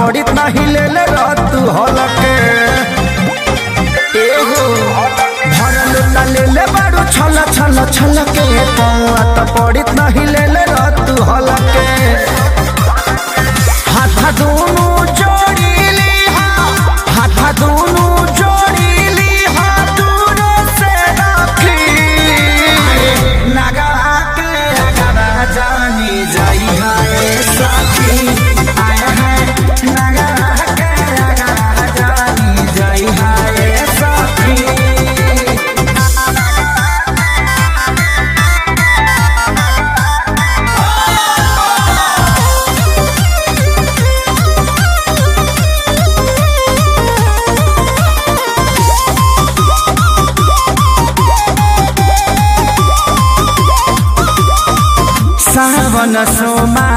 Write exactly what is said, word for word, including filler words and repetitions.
पड़ी नहीं ले ले तू हलके एहो भरल न ले ले बारू छल छल छल के पौआ त पड़ी नहीं ले ले तू हलके हाथ दोनों जोड़ी ली हाथ दोनों जोड़ी ली दूरों से रखी नगा के नगा जानी जाई है साथी आया है नगा के नगा जानी जाई है साथी। सावन सोमा